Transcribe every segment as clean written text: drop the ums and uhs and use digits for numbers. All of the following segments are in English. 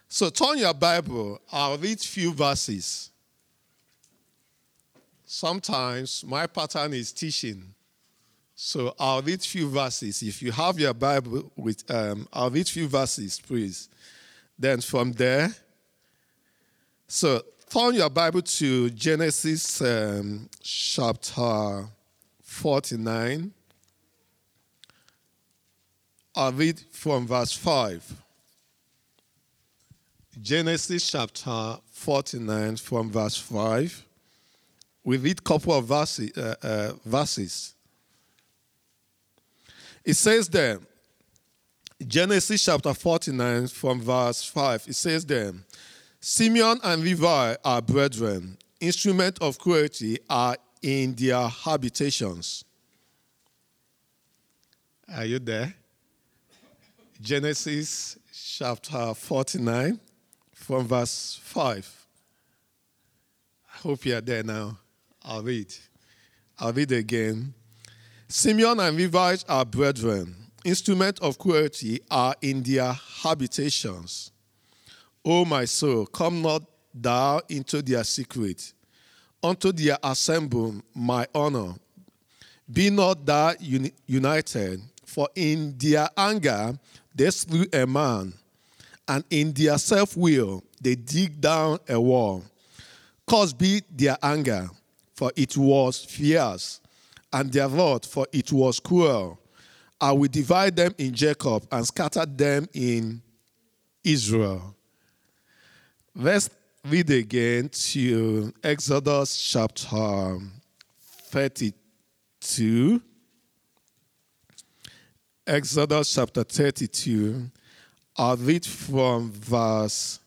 So turn your Bible. I'll read few verses. Sometimes my pattern is teaching. So I'll read few verses. If you have your Bible, I'll read few verses, please. Then from there, so turn your Bible to Genesis chapter 49. I'll read from verse 5. Genesis chapter 49 from verse 5. We read a couple of verses. It says there, Genesis chapter 49 from verse 5, it says there, Simeon and Levi are brethren. Instruments of cruelty are in their habitations. Are you there? Genesis chapter 49 from verse 5. I hope you are there now. I'll read again. Simeon and Levi are brethren. Instruments of cruelty are in their habitations. O my soul, come not thou into their secret. Unto their assembly my honor. Be not thou united, for in their anger they slew a man, and in their self-will they dig down a wall. Cursed be their anger, for it was fierce, and their wrath, for it was cruel. I will divide them in Jacob and scatter them in Israel. Let's read again to Exodus chapter 32. Exodus chapter 32. I'll read from verse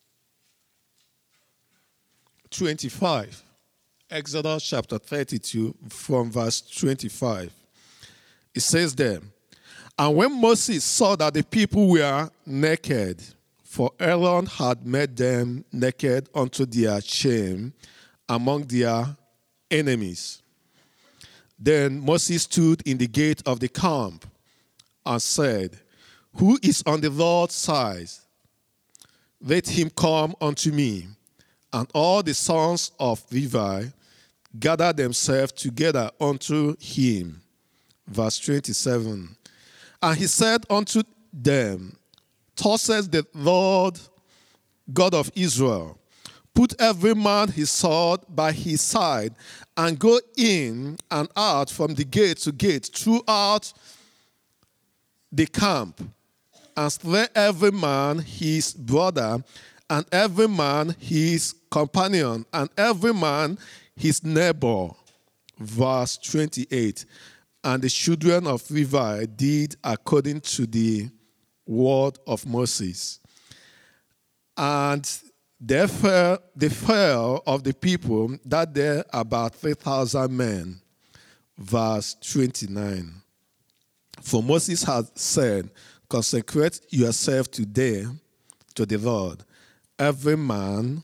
25. Exodus chapter 32 from verse 25. It says there, and when Moses saw that the people were naked, for Aaron had made them naked unto their shame among their enemies, then Moses stood in the gate of the camp and said, who is on the Lord's side? Let him come unto me. And all the sons of Levi gathered themselves together unto him. Verse 27. And he said unto them, thus says the Lord God of Israel, put every man his sword by his side, and go in and out from the gate to gate throughout the camp, and slay every man his brother, and every man his companion, and every man his neighbor. Verse 28. And the children of Levi did according to the word of Moses. And there fell of the people that there about 3,000 men. Verse 29. For Moses had said, consecrate yourself today to the Lord, every man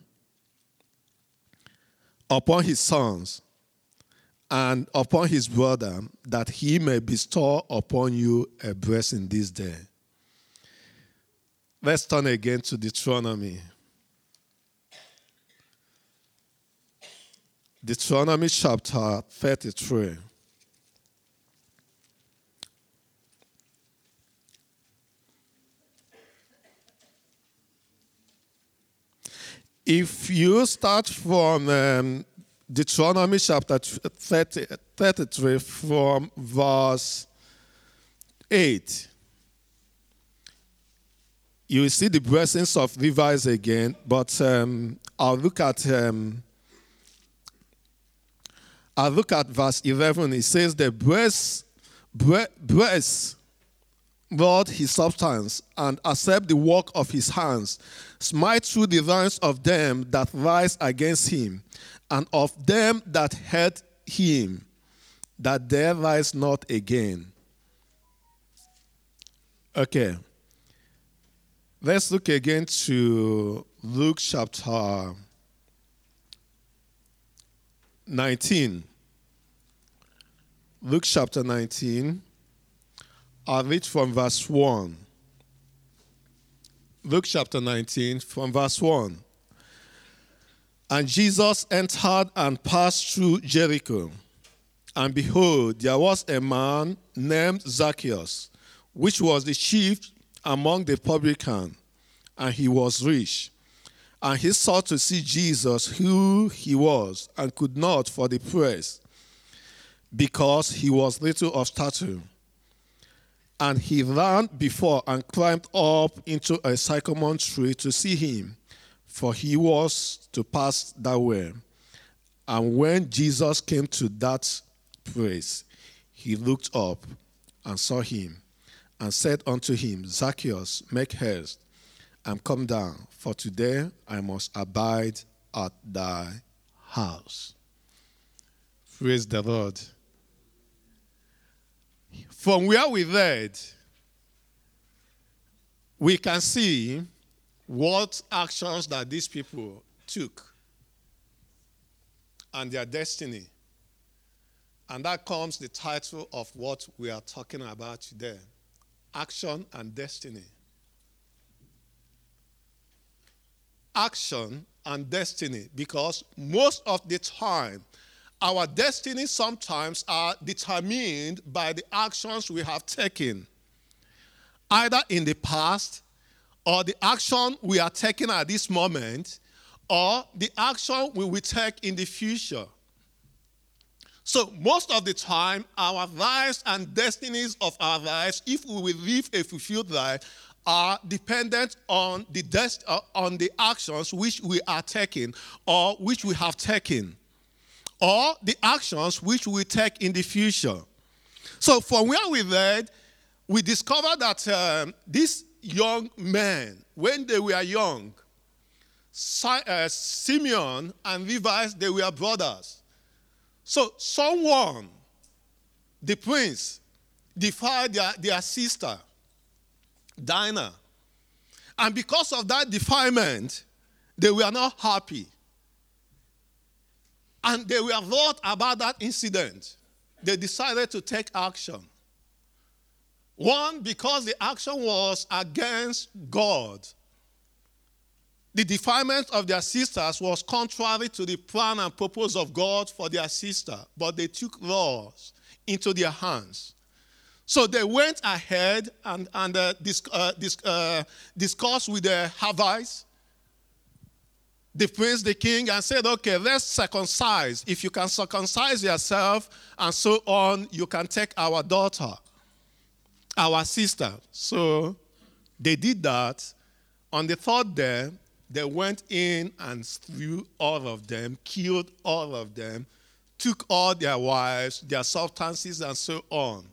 upon his sons and upon his brother, that he may bestow upon you a blessing this day. Let's turn again to Deuteronomy. Deuteronomy chapter 33. If you start from Deuteronomy chapter 33 from verse 8, you will see the blessings of Levites again, but I'll look at verse 11. It says, the bless Lord his substance, and accept the work of his hands. Smite through the ranks of them that rise against him, and of them that hate him, that there rise not again. Okay. Let's look again to Luke chapter 19. Luke chapter 19. I'll read from verse 1. Luke chapter 19 from verse 1. And Jesus entered and passed through Jericho. And behold, there was a man named Zacchaeus, which was the chief among the publicans, and he was rich. And he sought to see Jesus, who he was, and could not for the press, because he was little of stature. And he ran before and climbed up into a sycamore tree to see him, for he was to pass that way. And when Jesus came to that place, he looked up and saw him, and said unto him, Zacchaeus, make haste, and come down, for today I must abide at thy house. Praise the Lord. From where we read, we can see what actions that these people took and their destiny. And that comes the title of what we are talking about today. Action and destiny. Action and destiny, because most of the time, our destiny sometimes are determined by the actions we have taken, either in the past, or the action we are taking at this moment, or the action we will take in the future. So most of the time, our lives and destinies of our lives, if we will live a fulfilled life, are dependent on the actions which we are taking or which we have taken, or the actions which we take in the future. So from where we read, we discovered that these young men, when they were young, Simeon and Levi, they were brothers. So someone, the prince, defied their sister, Dinah. And because of that defilement, they were not happy. And they were wroth about that incident. They decided to take action. One, because the action was against God. The defilement of their sisters was contrary to the plan and purpose of God for their sister, but they took laws into their hands. So they went ahead and discussed with the Havites, the prince, the king, and said, okay, let's circumcise. If you can circumcise yourself and so on, you can take our daughter, our sister. So they did that. On the third day, they went in and slew all of them, killed all of them, took all their wives, their substances, and so on.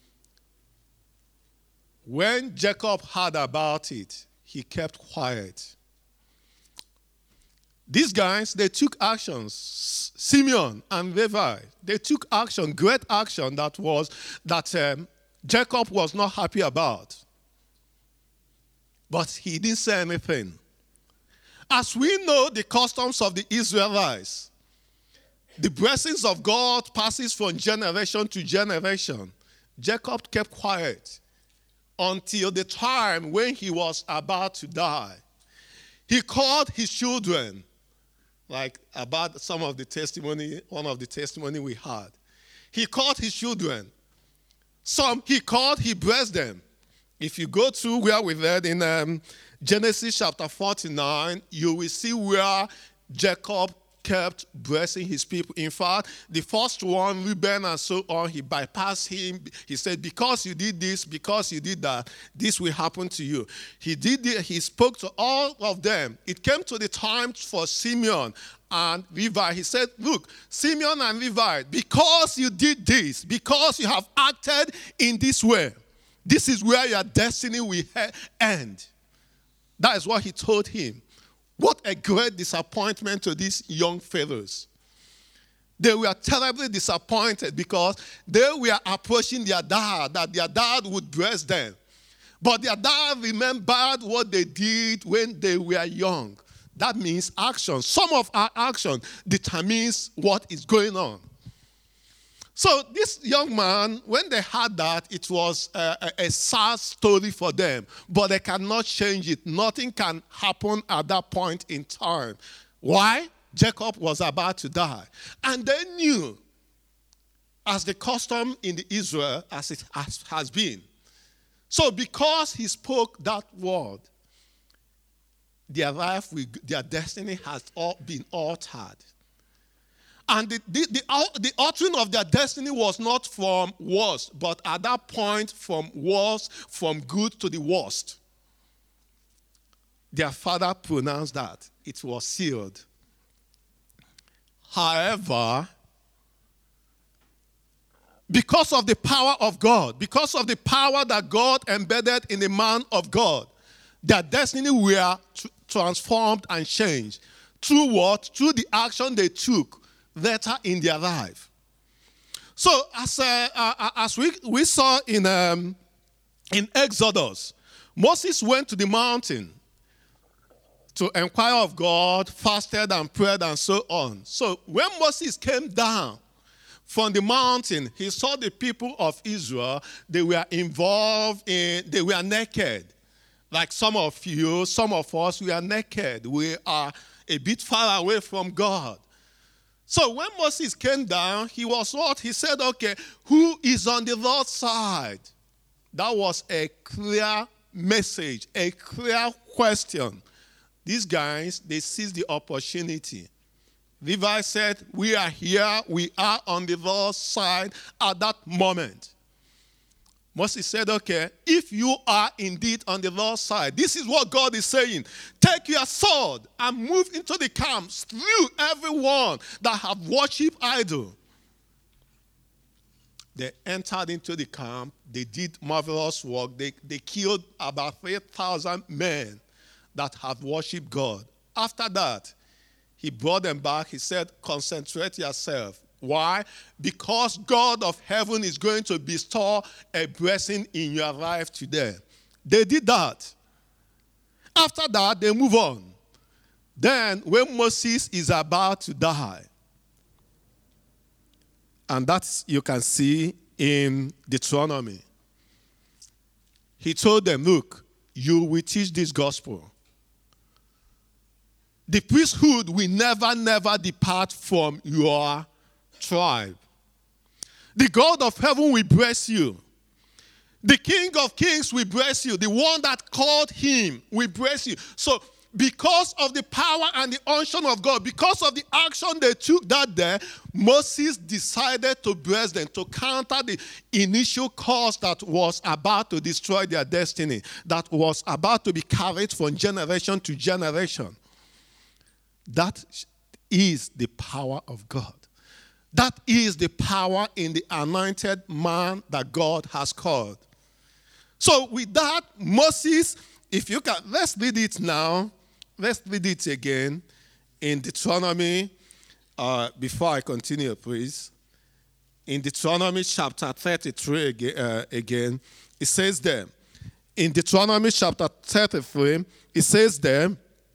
When Jacob heard about it, he kept quiet. These guys, they took actions. Simeon and Levi, they took action, great action that Jacob was not happy about. But he didn't say anything. As we know the customs of the Israelites, the blessings of God passes from generation to generation. Jacob kept quiet until the time when he was about to die. He called his children, like about some of the testimony, one of the testimony we had. He called his children. Some he called, he blessed them. If you go to where we read in Genesis chapter 49, you will see where Jacob kept blessing his people. In fact, the first one, Reuben and so on, he bypassed him. He said, because you did this, because you did that, this will happen to you. He spoke to all of them. It came to the time for Simeon and Levi. He said, look, Simeon and Levi, because you did this, because you have acted in this way, this is where your destiny will end. That is what he told him. What a great disappointment to these young fellows. They were terribly disappointed because they were approaching their dad, that their dad would bless them. But their dad remembered what they did when they were young. That means action. Some of our action determines what is going on. So this young man, when they had that, it was a sad story for them. But they cannot change it. Nothing can happen at that point in time. Why? Jacob was about to die. And they knew, as the custom in the Israel, as it has been. So because he spoke that word, their life, their destiny has all been altered. And the altering of their destiny was not from worse, but at that point from worse, from good to the worst. Their father pronounced that. It was sealed. However, because of the power of God, because of the power that God embedded in the man of God, their destiny were transformed and changed. Through what? Through the action they took later in their life. So as we saw in Exodus, Moses went to the mountain to inquire of God, fasted and prayed and so on. So when Moses came down from the mountain, he saw the people of Israel. They were involved they were naked. Like some of you, some of us, we are naked. We are a bit far away from God. So when Moses came down, he was what? He said, okay, who is on the Lord's side? That was a clear message, a clear question. These guys, they seized the opportunity. Levi said, we are here, we are on the Lord's side at that moment. Moses said, okay, if you are indeed on the Lord's side, this is what God is saying. Take your sword and move into the camp, slew everyone that have worshipped idol. They entered into the camp. They did marvelous work. They killed about 3,000 men that have worshipped God. After that, he brought them back. He said, concentrate yourself. Why? Because God of heaven is going to bestow a blessing in your life today. They did that. After that, they move on. Then, when Moses is about to die, and that's you can see in Deuteronomy, he told them, look, you will teach this gospel. The priesthood will never depart from your tribe. The God of heaven will bless you. The King of Kings will bless you. The one that called him will bless you. So because of the power and the unction of God, because of the action they took that day, Moses decided to bless them, to counter the initial cause that was about to destroy their destiny, that was about to be carried from generation to generation. That is the power of God. That is the power in the anointed man that God has called. So with that, Moses, if you can, let's read it now. Let's read it again in Deuteronomy. Before I continue, please. In Deuteronomy chapter 33 again, it says there. In Deuteronomy chapter 33, it says there,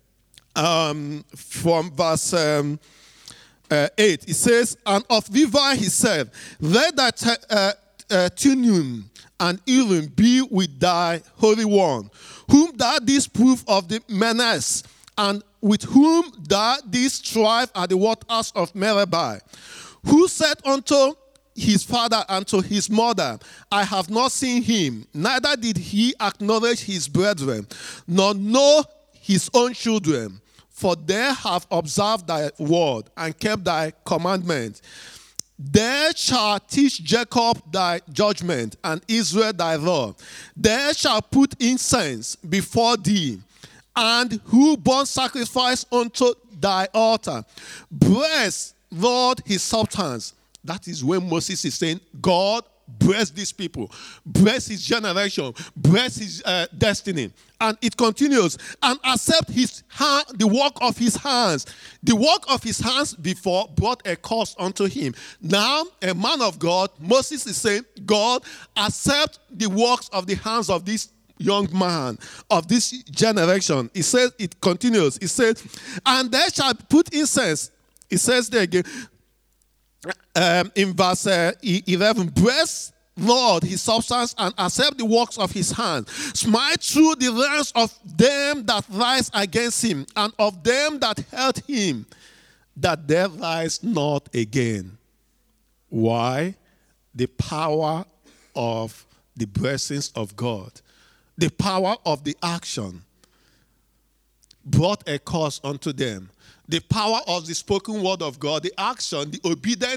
from verse 8, it says, and of Levi he said, let thy Thummim and Urim be with thy Holy One, whom thou didst prove of the menace, and with whom thou didst strive at the waters of Meribah, who said unto his father and to his mother, I have not seen him, neither did he acknowledge his brethren, nor know his own children. For they have observed thy word and kept thy commandment. They shall teach Jacob thy judgment and Israel thy law. They shall put incense before thee, and who burn sacrifice unto thy altar. Bless, Lord, his substance. That is when Moses is saying, God, bless these people, bless his generation, bless his destiny. And it continues, and accept his hand, the work of his hands. The work of his hands before brought a curse unto him. Now, a man of God, Moses is saying, God, accept the works of the hands of this young man, of this generation. It says, it continues, it says, and they shall put incense. It says there again, in verse 11, bless Lord his substance and accept the works of his hands. Smite through the ranks of them that rise against him and of them that hurt him, that there rise not again. Why? The power of the blessings of God, the power of the action brought a curse unto them. The power of the spoken word of God, the action, the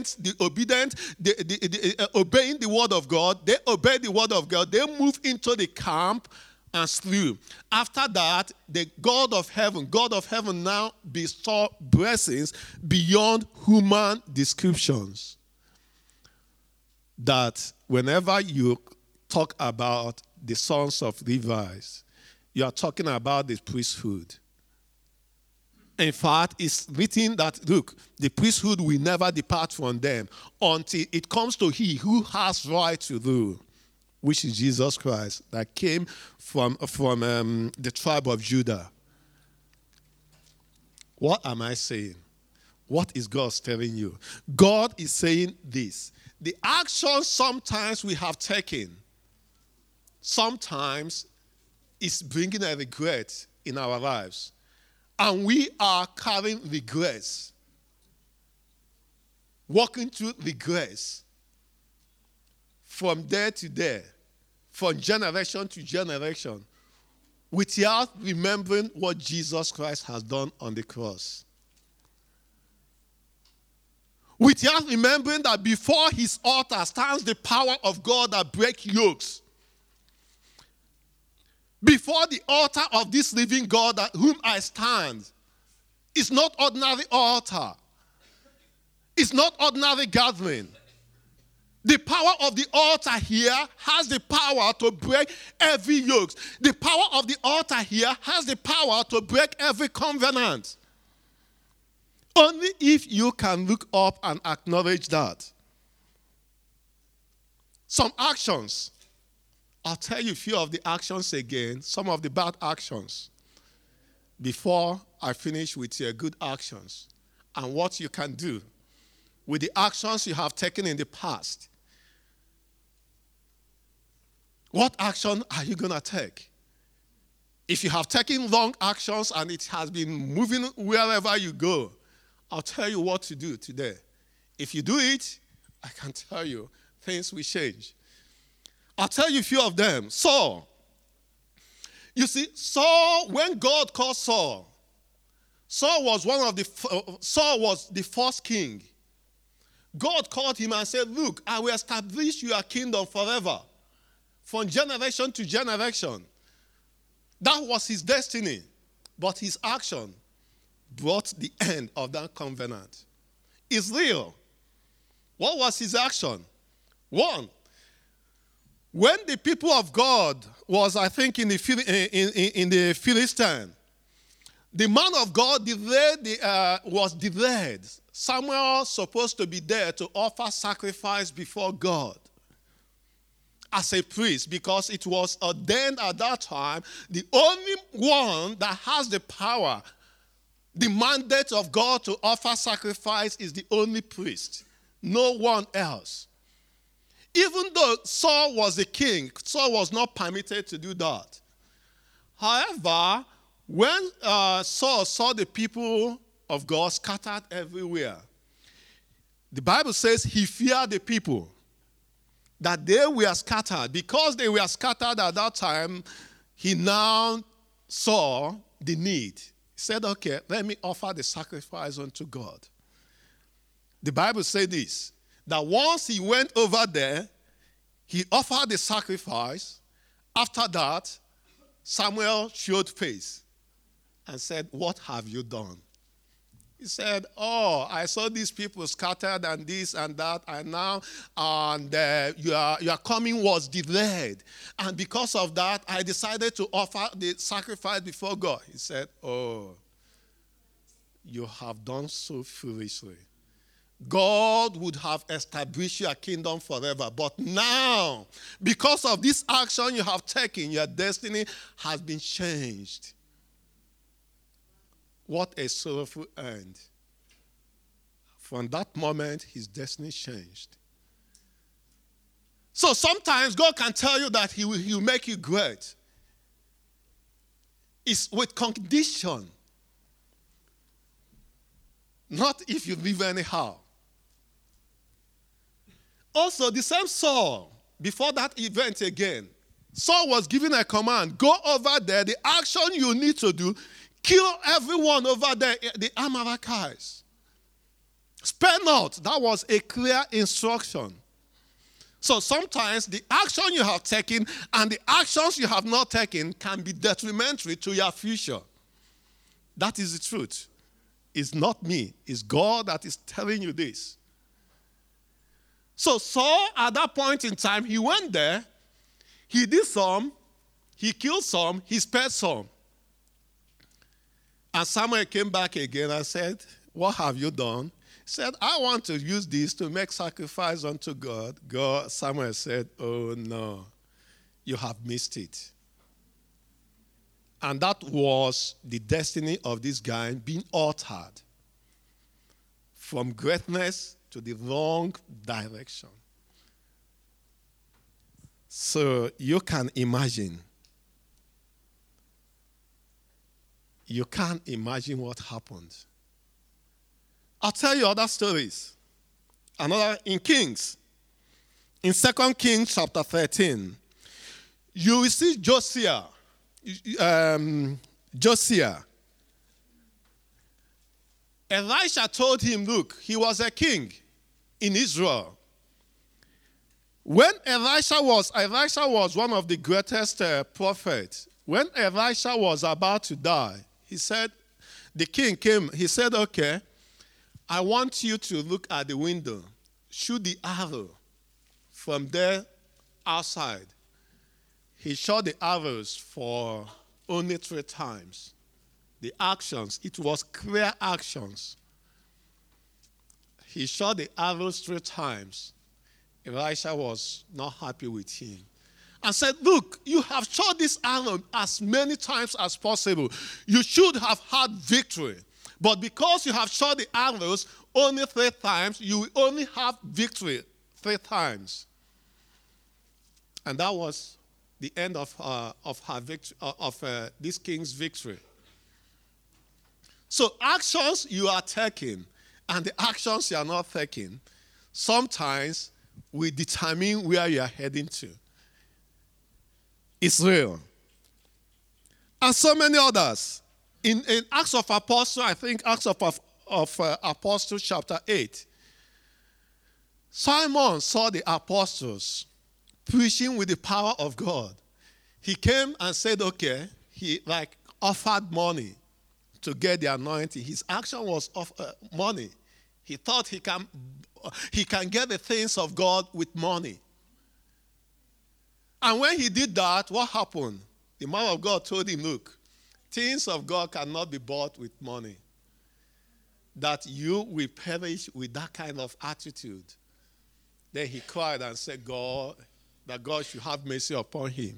obeying the word of God. They obeyed the word of God. They moved into the camp and slew. After that, the God of heaven now bestowed blessings beyond human descriptions. That whenever you talk about the sons of Levi, you are talking about the priesthood. In fact, it's written that, look, the priesthood will never depart from them until it comes to he who has right to rule, which is Jesus Christ, that came from the tribe of Judah. What am I saying? What is God telling you? God is saying this. The action sometimes we have taken, sometimes is bringing a regret in our lives. And we are carrying regrets, walking through regrets from day to day, from generation to generation, without remembering what Jesus Christ has done on the cross. Without remembering that before his altar stands the power of God that breaks yokes. Before the altar of this living God at whom I stand, it's not ordinary altar. It's not ordinary gathering. The power of the altar here has the power to break every yoke. The power of the altar here has the power to break every covenant. Only if you can look up and acknowledge that. Some actions. I'll tell you a few of the actions again, some of the bad actions, before I finish with your good actions and what you can do with the actions you have taken in the past. What action are you going to take? If you have taken wrong actions and it has been moving wherever you go, I'll tell you what to do today. If you do it, I can tell you things will change. I'll tell you a few of them. Saul. You see, Saul, when God called Saul, Saul was the first king. God called him and said, look, I will establish your kingdom forever, from generation to generation. That was his destiny. But his action brought the end of that covenant. Israel. What was his action? One, when the people of God was, I think, in the Philistine, the man of God was delayed. Samuel was supposed to be there to offer sacrifice before God as a priest, because it was ordained at that time, the only one that has the power, the mandate of God to offer sacrifice is the only priest, no one else. Even though Saul was the king, Saul was not permitted to do that. However, when Saul saw the people of God scattered everywhere, the Bible says he feared the people, that they were scattered. Because they were scattered at that time, he now saw the need. He said, okay, let me offer the sacrifice unto God. The Bible says this, that once he went over there, he offered the sacrifice. After that, Samuel showed face and said, what have you done? He said, oh, I saw these people scattered and this and that, and now your coming was delayed. And because of that, I decided to offer the sacrifice before God. He said, oh, you have done so foolishly. God would have established your kingdom forever. But now, because of this action you have taken, your destiny has been changed. What a sorrowful end From that moment, his destiny changed. So sometimes God can tell you that he will make you great. It's with condition. Not if you live anyhow. Also, the same Saul, before that event again, Saul was given a command, go over there, the action you need to do, kill everyone over there, the Amalekites. Spare not. That was a clear instruction. So sometimes the action you have taken and the actions you have not taken can be detrimental to your future. That is the truth. It's not me. It's God that is telling you this. So Saul, at that point in time, he went there. He did some. He killed some. He spared some. And Samuel came back again and said, what have you done? He said, I want to use this to make sacrifice unto God. Samuel said, oh no, you have missed it. And that was the destiny of this guy being altered from greatness to the wrong direction. So you can imagine. You can't imagine what happened. I'll tell you other stories. Another in Kings. In 2 Kings chapter 13, you will see Josiah. Elisha told him, look, he was a king in Israel. When Elisha was one of the greatest prophets. When Elisha was about to die, he said, the king came, he said, okay, I want you to look at the window, shoot the arrow from there outside. He shot the arrows for only 3 times. The actions, it was clear actions. He shot the arrows 3 times. Elisha was not happy with him and said, look, you have shot this arrow as many times as possible. You should have had victory. But because you have shot the arrows only 3 times, you will only have victory 3 times. And that was the end of this king's victory. So actions you are taking and the actions you are not taking sometimes will determine where you are heading to. Israel. And so many others. In Acts of Apostles, I think Acts of Apostles chapter 8, Simon saw the apostles preaching with the power of God. He came and said, okay, he offered money to get the anointing. His action was money. He thought he can get the things of God with money. And when he did that, what happened? The man of God told him, look, things of God cannot be bought with money. That you will perish with that kind of attitude. Then he cried and said, that God should have mercy upon him.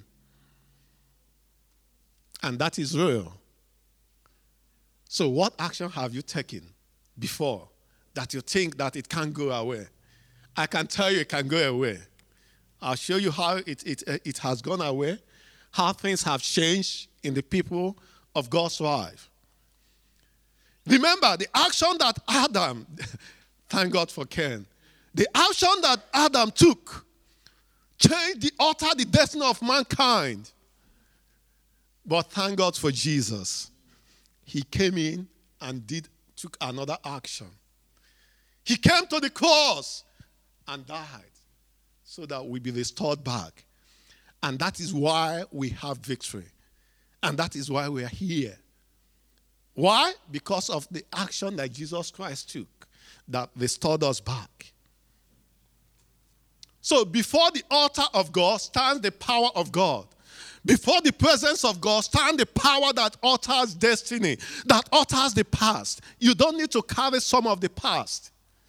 And that is real. So what action have you taken before that you think that it can't go away? I can tell you it can go away. I'll show you how it has gone away, how things have changed in the people of God's life. Remember, the action that Adam, thank God for Ken, the action that Adam took altered the destiny of mankind. But thank God for Jesus. He came in and took another action. He came to the cross and died so that we be restored back. And that is why we have victory. And that is why we are here. Why? Because of the action that Jesus Christ took that restored us back. So before the altar of God stands the power of God. Before the presence of God stands the power that alters destiny, that alters the past. You don't need to carry some of the past.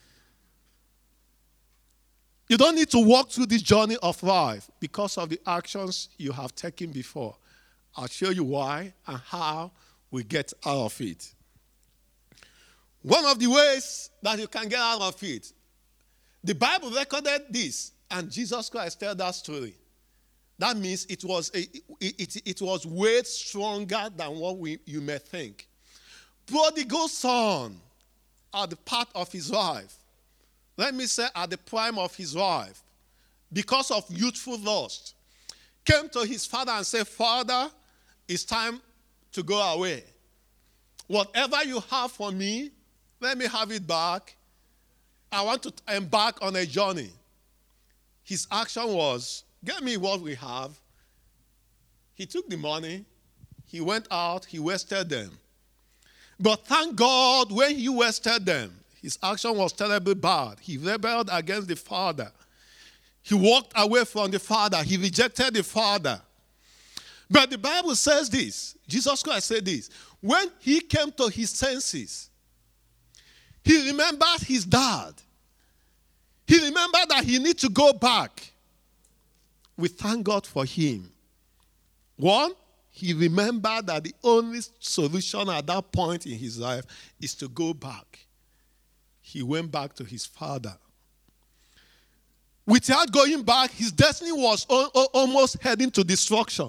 You don't need to walk through this journey of life because of the actions you have taken before. I'll show you why and how we get out of it. One of the ways that you can get out of it, the Bible recorded this, and Jesus Christ told that story. That means it was way stronger than what you may think. Prodigal son, at the part of his life, let me say at the prime of his life, because of youthful lust, came to his father and said, Father, it's time to go away. Whatever you have for me, let me have it back. I want to embark on a journey. His action was, get me what we have. He took the money. He went out. He wasted them. But thank God when he wasted them, his action was terribly bad. He rebelled against the father. He walked away from the father. He rejected the father. But the Bible says this. Jesus Christ said this. When he came to his senses, he remembered his dad. He remembered that he needs to go back. We thank God for him. One, he remembered that the only solution at that point in his life is to go back. He went back to his father. Without going back, his destiny was almost heading to destruction.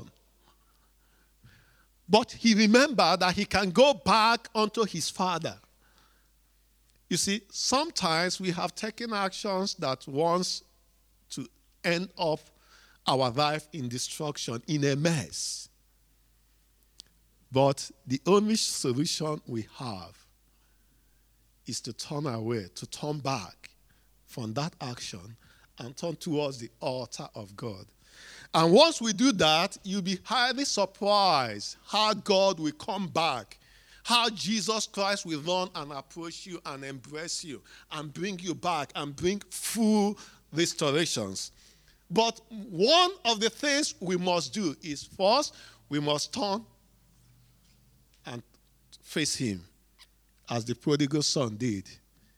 But he remembered that he can go back unto his father. You see, sometimes we have taken actions that wants to end up our life in destruction, in a mess. But the only solution we have is to turn away, to turn back from that action and turn towards the altar of God. And once we do that, you'll be highly surprised how God will come back, how Jesus Christ will run and approach you and embrace you and bring you back and bring full restorations. But one of the things we must do is first, we must turn and face him as the prodigal son did.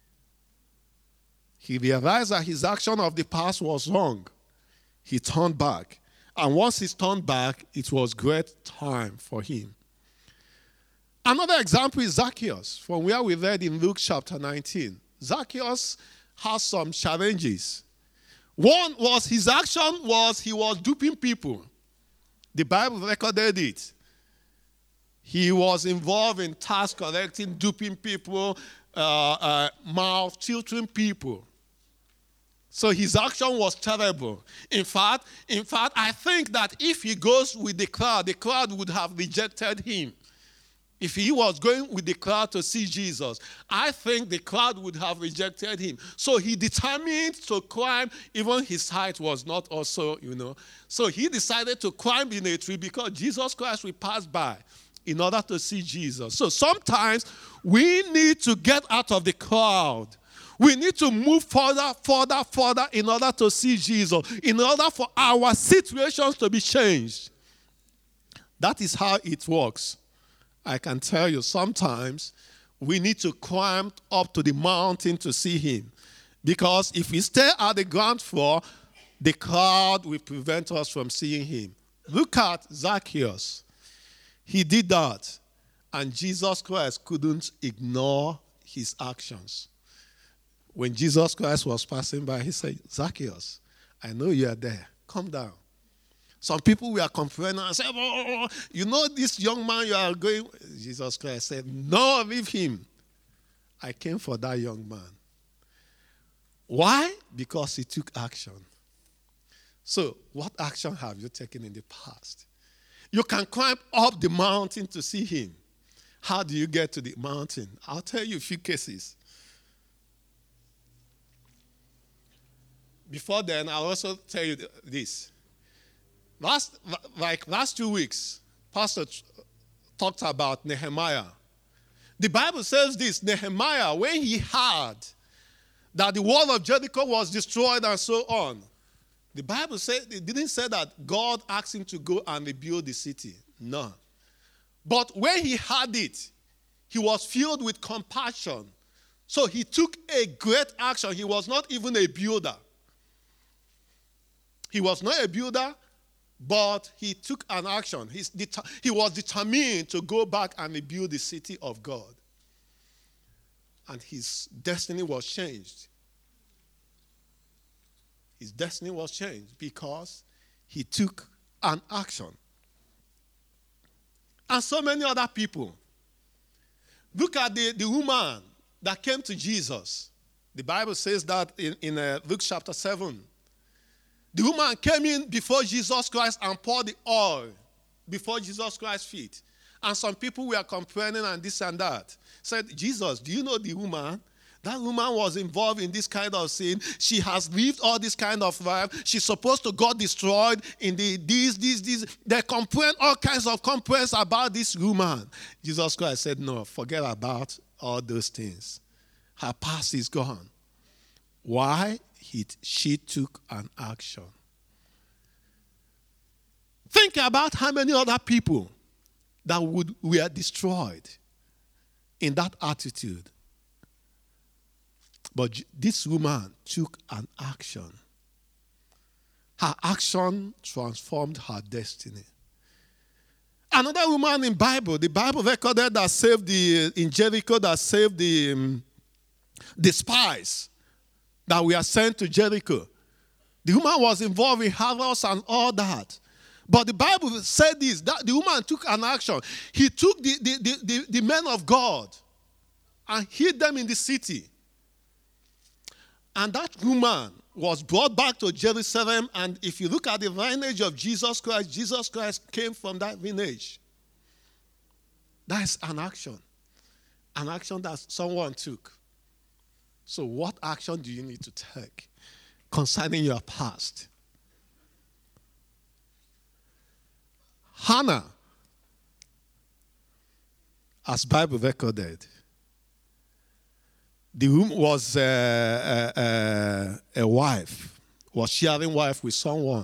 He realized that his action of the past was wrong. He turned back. And once he turned back, it was great time for him. Another example is Zacchaeus, from where we read in Luke chapter 19. Zacchaeus has some challenges. One was his action was he was duping people. The Bible recorded it. He was involved in tax collecting, duping people, mouth-tilting people. So his action was terrible. In fact, I think that if he goes with the crowd would have rejected him. If he was going with the crowd to see Jesus, I think the crowd would have rejected him. So he determined to climb, even his height was not also, So he decided to climb in a tree because Jesus Christ will pass by in order to see Jesus. So sometimes we need to get out of the crowd. We need to move further in order to see Jesus, in order for our situations to be changed. That is how it works. I can tell you, sometimes we need to climb up to the mountain to see him. Because if we stay at the ground floor, the crowd will prevent us from seeing him. Look at Zacchaeus. He did that, and Jesus Christ couldn't ignore his actions. When Jesus Christ was passing by, he said, Zacchaeus, I know you are there. Come down. Some people were complaining and said, you know this young man you are going. Jesus Christ said, no, leave him. I came for that young man. Why? Because he took action. So, what action have you taken in the past? You can climb up the mountain to see him. How do you get to the mountain? I'll tell you a few cases. Before then, I'll also tell you this. Last 2 weeks, Pastor talked about Nehemiah. The Bible says this, Nehemiah, when he heard that the wall of Jericho was destroyed and so on, the Bible said, it didn't say that God asked him to go and rebuild the city. No. But when he heard it, he was filled with compassion. So he took a great action. He was not even a builder. He was not a builder, but he took an action. He was determined to go back and rebuild the city of God. and his destiny was changed. His destiny was changed because he took an action. And so many other people. Look at the woman that came to Jesus. The Bible says that in Luke chapter 7. The woman came in before Jesus Christ and poured the oil before Jesus Christ's feet. And some people were complaining and this and that. Said, Jesus, do you know the woman? That woman was involved in this kind of sin. She has lived all this kind of life. She's supposed to got destroyed in this. They complain, all kinds of complaints about this woman. Jesus Christ said, no, forget about all those things. Her past is gone. Why? She took an action. Think about how many other people that were destroyed in that attitude. But this woman took an action. Her action transformed her destiny. Another woman in the Bible recorded that saved in Jericho, that saved the spies that were sent to Jericho. The woman was involved in harvest and all that. But the Bible said this, that the woman took an action. He took the men of God and hid them in the city. And that woman was brought back to Jerusalem. And if you look at the lineage of Jesus Christ came from that lineage. That's an action that someone took. So what action do you need to take concerning your past? Hannah, as Bible recorded, the woman was a wife, was sharing wife with someone.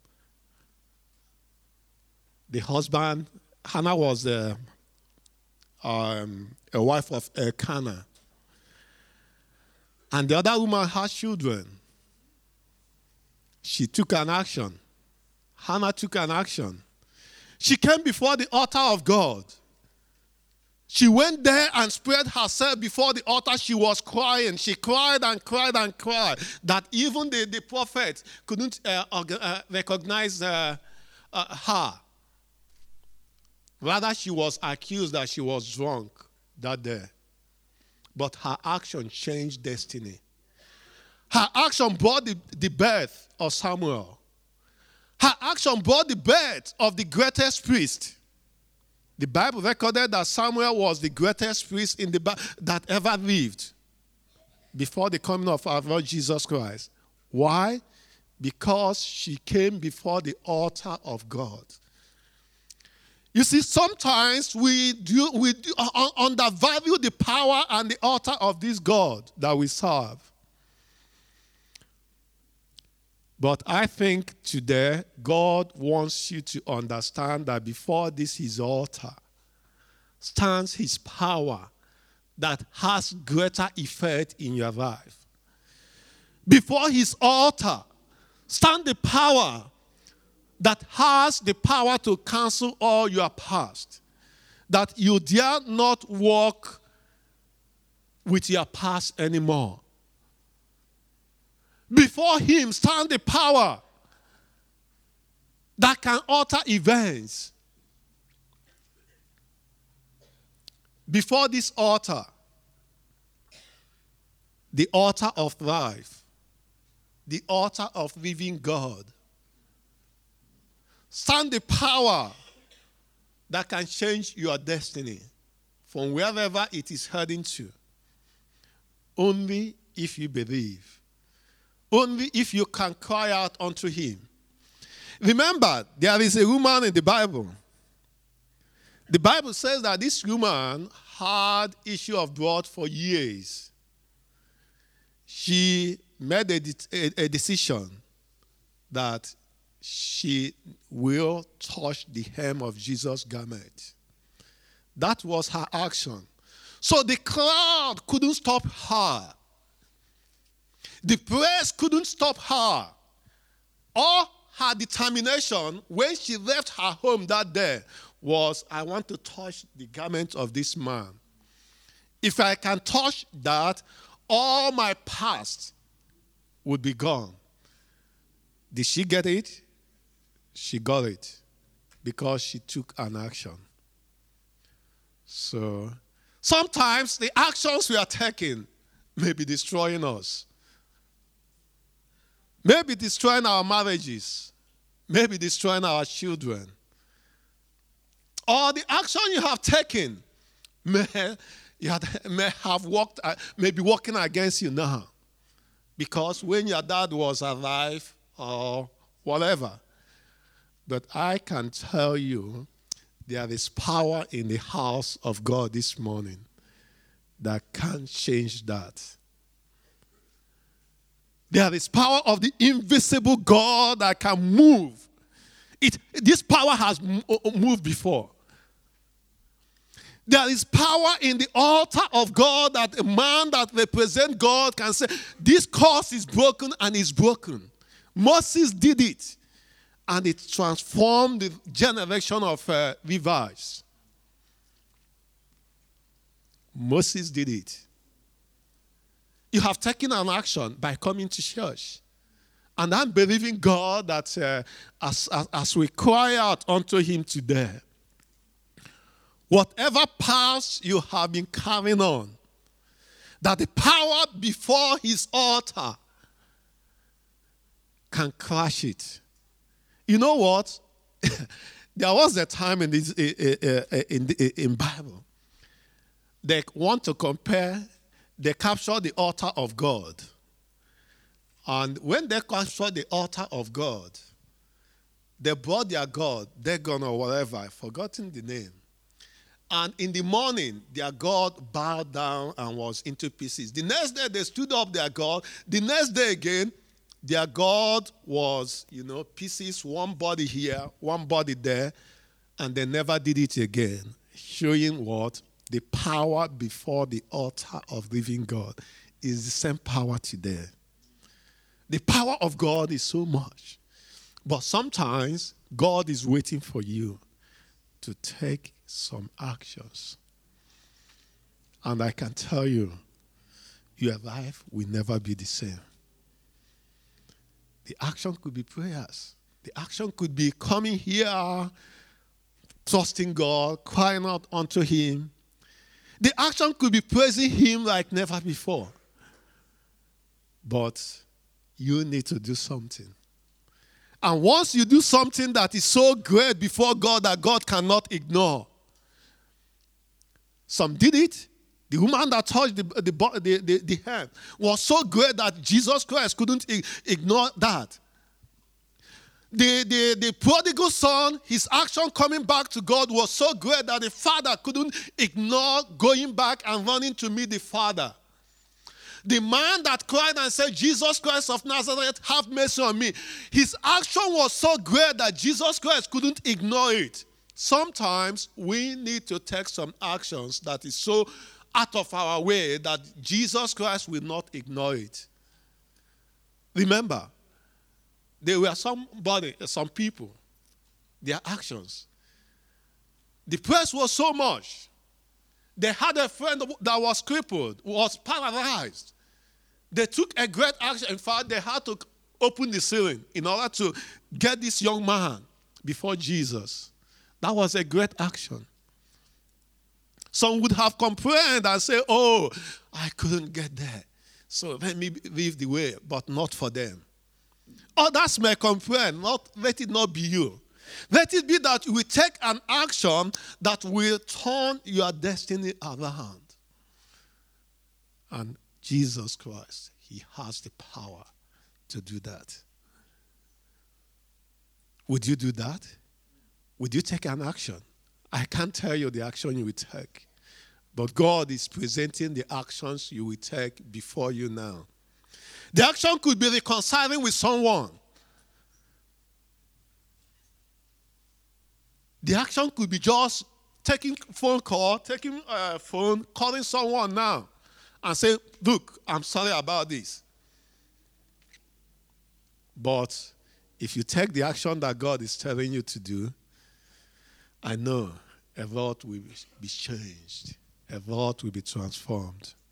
The husband, Hannah was a wife of Elkanah. And the other woman had children. She took an action. Hannah took an action. She came before the altar of God. She went there and spread herself before the altar. She was crying. She cried and cried and cried that even the prophet couldn't recognize her. Rather, she was accused that she was drunk that day. But her action changed destiny. Her action brought the birth of Samuel. Her action brought the birth of the greatest priest. The Bible recorded that Samuel was the greatest priest that ever lived before the coming of our Lord Jesus Christ. Why? Because she came before the altar of God. You see, sometimes we undervalue the power and the altar of this God that we serve. But I think today, God wants you to understand that before his altar stands his power that has greater effect in your life. Before his altar stands the power that has the power to cancel all your past. That you dare not walk with your past anymore. Before him stand the power that can alter events. Before this altar, the altar of life, the altar of living God, stand the power that can change your destiny from wherever it is heading to. Only if you believe. Only if you can cry out unto him. Remember, there is a woman in the Bible. The Bible says that this woman had issue of blood for years. She made a decision that she will touch the hem of Jesus' garment. That was her action. So the crowd couldn't stop her. The press couldn't stop her. All her determination when she left her home that day was, I want to touch the garment of this man. If I can touch that, all my past would be gone. Did she get it? She got it because she took an action. So sometimes the actions we are taking may be destroying us. Maybe destroying our marriages. Maybe destroying our children. Or the action you have taken may be working against you now. Because when your dad was alive or whatever. But I can tell you there is power in the house of God this morning that can change that. There is power of the invisible God that can move. This power has moved before. There is power in the altar of God that a man that represents God can say, this curse is broken and is broken. Moses did it. And it transformed the generation of Levites. Moses did it. You have taken an action by coming to church. And I'm believing God that as we cry out unto him today, whatever past you have been carrying on, that the power before his altar can crush it. You know what? There was a time in Bible, they want to compare, they capture the altar of God. And when they capture the altar of God, they brought their God, Dagon or whatever, I've forgotten the name. And in the morning, their God bowed down and was into pieces. The next day, they stood up their God. The next day again, their God was, pieces, one body here, one body there, and they never did it again. Showing what? The power before the altar of living God is the same power today. The power of God is so much. But sometimes God is waiting for you to take some actions. And I can tell you, your life will never be the same. The action could be prayers. The action could be coming here, trusting God, crying out unto him. The action could be praising him like never before. But you need to do something. And once you do something that is so great before God that God cannot ignore. Some did it. The woman that touched the hand was so great that Jesus Christ couldn't ignore that. The prodigal son, his action coming back to God was so great that the father couldn't ignore going back and running to meet the father. The man that cried and said, Jesus Christ of Nazareth, have mercy on me. His action was so great that Jesus Christ couldn't ignore it. Sometimes we need to take some actions that is so out of our way that Jesus Christ will not ignore it. Remember, there were some people, their actions. The press was so much. They had a friend that was crippled, was paralyzed. They took a great action. In fact, they had to open the ceiling in order to get this young man before Jesus. That was a great action. Some would have complained and say, oh, I couldn't get there, so let me leave the way, but not for them. Others may complain, let it not be you. Let it be that you will take an action that will turn your destiny around. And Jesus Christ, he has the power to do that. Would you do that? Would you take an action? I can't tell you the action you will take. But God is presenting the actions you will take before you now. The action could be reconciling with someone. The action could be just taking phone, calling someone now and say, look, I'm sorry about this. But if you take the action that God is telling you to do, I know a lot will be changed. a lot will be transformed.